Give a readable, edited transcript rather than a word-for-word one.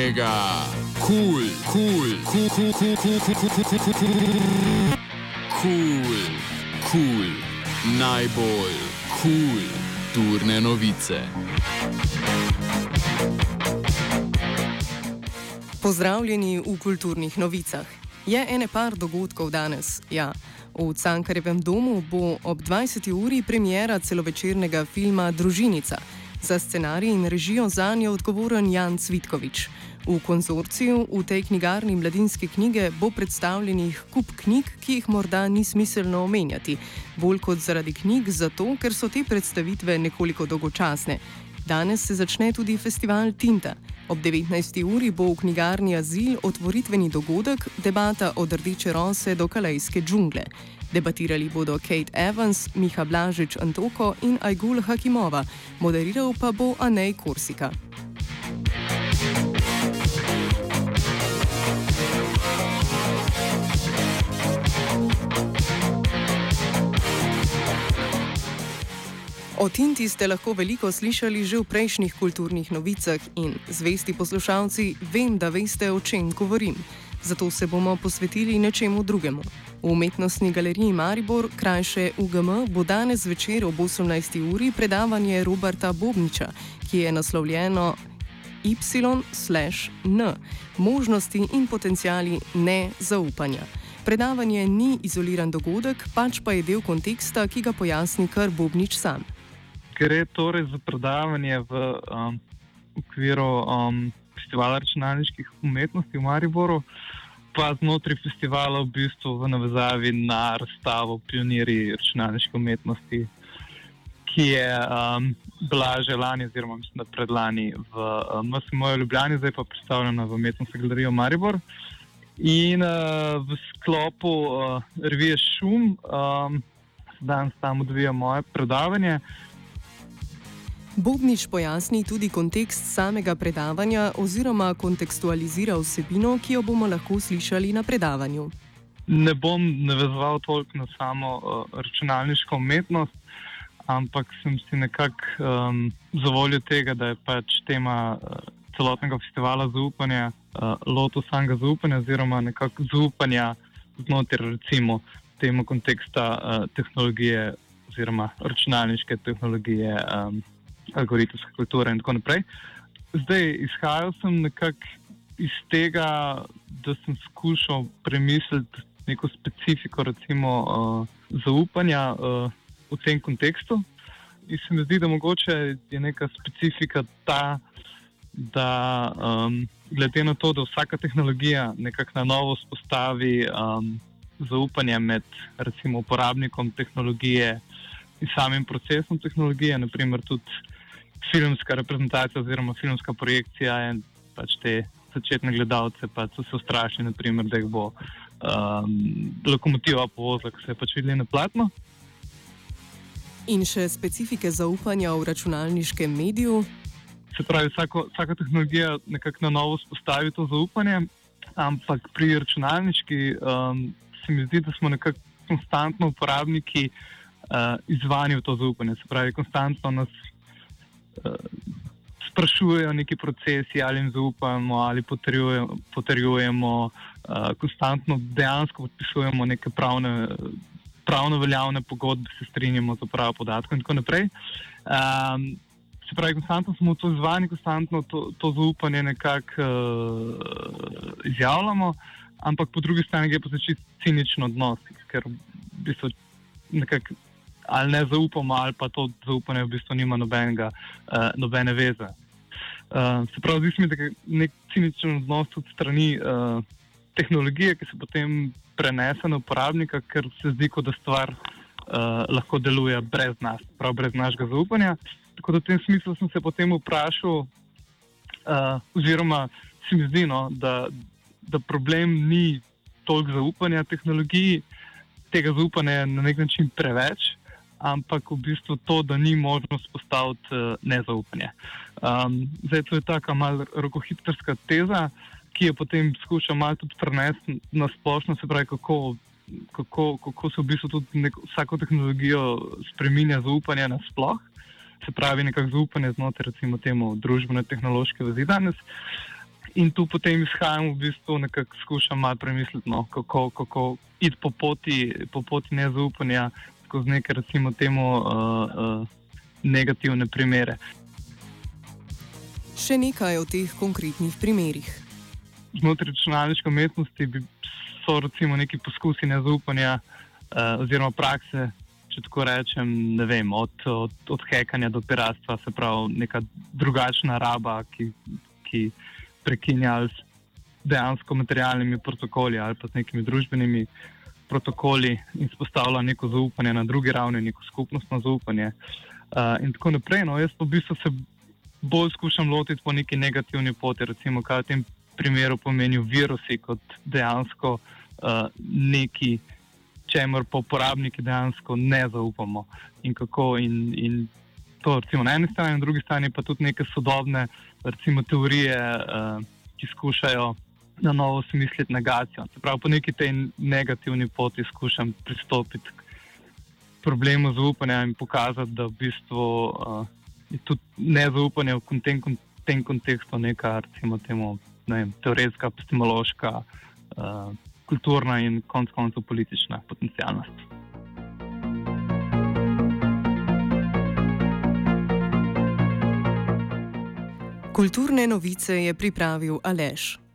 mega, kul, najbolj kulturne novice. Pozdravljeni v kulturnih novicah. Je ene par dogodkov danes, ja. V Cankarjevem domu bo ob 20. uri premiera celovečernega filma Družinica. Za scenarij in režijo zanjo odgovoren Jan Cvitkovič. V konzorciju v tej knjigarni Mladinske knjige bo predstavljenih kup knjig, ki jih morda ni smiselno omenjati. Bolj kot zaradi knjig, zato ker so te predstavitve nekoliko dolgočasne. Danes se začne tudi festival Tinta. Ob 19. uri bo v knjigarni Azil otvoritveni dogodek, debata od Rdeče rose do Kalejske džungle. Debatirali bodo Kate Evans, Miha Blažič Antoko in Ajgul Hakimova. Moderiral pa bo Anej Korsika. O Tinti ste lahko veliko slišali že v prejšnjih kulturnih novicah in zvesti poslušalci, vem, da veste, o čem govorim. Zato se bomo posvetili nečemu drugemu. V Umetnostni galeriji Maribor, krajše UGM, bo danes zvečer ob 18. uri predavanje Roberta Bobniča, ki je naslovljeno Y/N. Možnosti in potenciali nezaupanja. Predavanje ni izoliran dogodek, pač pa je del konteksta, ki ga pojasni kar Bobnič sam. Gre torej za predavanje v okviru festivala računalniških umetnosti v Mariboru, pa znotraj festivala v bistvu v navezavi na razstavo Pionirji računalniške umetnosti, ki je bila že lani oziroma mislim, da predlani v MSM-ju Ljubljani, zdaj pa predstavljena v Umetnostni galeriji Maribor. In v sklopu revije Šum danes tam odvija moje predavanje. Bobnič pojasni tudi kontekst samega predavanja oziroma kontekstualizira vsebino, ki jo bomo lahko slišali na predavanju. Ne bom navezoval toliko na samo računalniško umetnost, ampak sem si nekako zavoljo tega, da je pač tema celotnega festivala zaupanja, lotil samega zaupanja oziroma nekako zaupanja znotraj recimo temu konteksta tehnologije oziroma računalniške tehnologije, algoritemske kulture in tako naprej. Zdaj, izhajal sem nekako iz tega, da sem skušal premisliti neko specifiko recimo zaupanja v tem kontekstu. In se mi zdi, da mogoče je neka specifika ta, da glede na to, da vsaka tehnologija nekako na novo spostavi zaupanje med recimo uporabnikom tehnologije in samim procesom tehnologije, naprimer tudi filmska reprezentacija oziroma filmska projekcija in pač te začetne gledalce pa so se ustrašili, naprimer, da jih bo lokomotiva povozila, ko se je pač videli na platno. In še specifike zaupanja v računalniškem mediju. Se pravi, vsaka tehnologija nekako na novo spostavi to zaupanje, ampak pri računalniški se mi zdi, da smo nekako konstantno uporabniki izvani v to zaupanje. Se pravi, konstantno nas sprašujejo neki procesi, ali jim zaupamo, ali potrjujemo, konstantno dejansko podpisujemo neke pravno veljavne pogodbe, se strinjamo za pravo podatkov in tako naprej. Se pravi, konstantno smo to izvani, konstantno to zaupanje nekako izjavljamo, ampak po drugi strani je pa začeti ciničen odnos, ker v bistvu nekako ali ne zaupamo, ali pa to zaupanje v bistvu nima nobene veze. Se pravi, zdi se mi, da je nek ciničen odnos tudi strani tehnologije, ki se potem prenese na uporabnika, ker se zdi, kot da stvar lahko deluje brez nas, prav brez našega zaupanja. Tako da v tem smislu sem se potem vprašal, oziroma se mi zdi, da problem ni toliko zaupanja tehnologiji, tega zaupanja je na nek način preveč, ampak v bistvu to, da ni možno spostaviti nezaupanje. Zdaj, to je taka malo rokohitrska teza, ki je potem skuša malo tudi prenesti na splošno, se pravi, kako se v bistvu tudi vsako tehnologijo spreminja zaupanje nasploh. Se pravi, nekako zaupanje znotraj recimo temu družbene tehnološke vezi danes. In tu potem izhajam, v bistvu nekako skušam malo premisliti, no, kako iti po poti nezaupanja skozi neke, recimo temu, negativne primere. Še nekaj o teh konkretnih primerih. Znotraj računalniške umetnosti so recimo neki poskusi nezaupanja oziroma prakse, če tako rečem, ne vem, od hekanja do piratstva, se pravi neka drugačna raba, ki prekinja ali s dejansko materialnimi protokoli ali pa s nekimi družbenimi protokoli in spostavlja neko zaupanje na drugi ravni, neko skupnostno zaupanje in tako naprej. No, jaz v bistvu se bolj skušam lotiti po neki negativni poti, recimo kaj v tem primeru pomenijo virusi kot dejansko neki, čemur pa uporabniki dejansko ne zaupamo in kako in to recimo na eni strani, na drugi strani pa tudi neke sodobne recimo teorije, ki skušajo na novo smisliti negacijo. Se pravi, po neki tej negativni poti skušam pristopiti k problemu zaupanja in pokazati, da v bistvu je tudi nezaupanje v tem kontekstu neka, recimo temu, ne vem, teoretska, epistemološka, kulturna in konec koncev politična potencialnost. Kulturne novice je pripravil Aleš.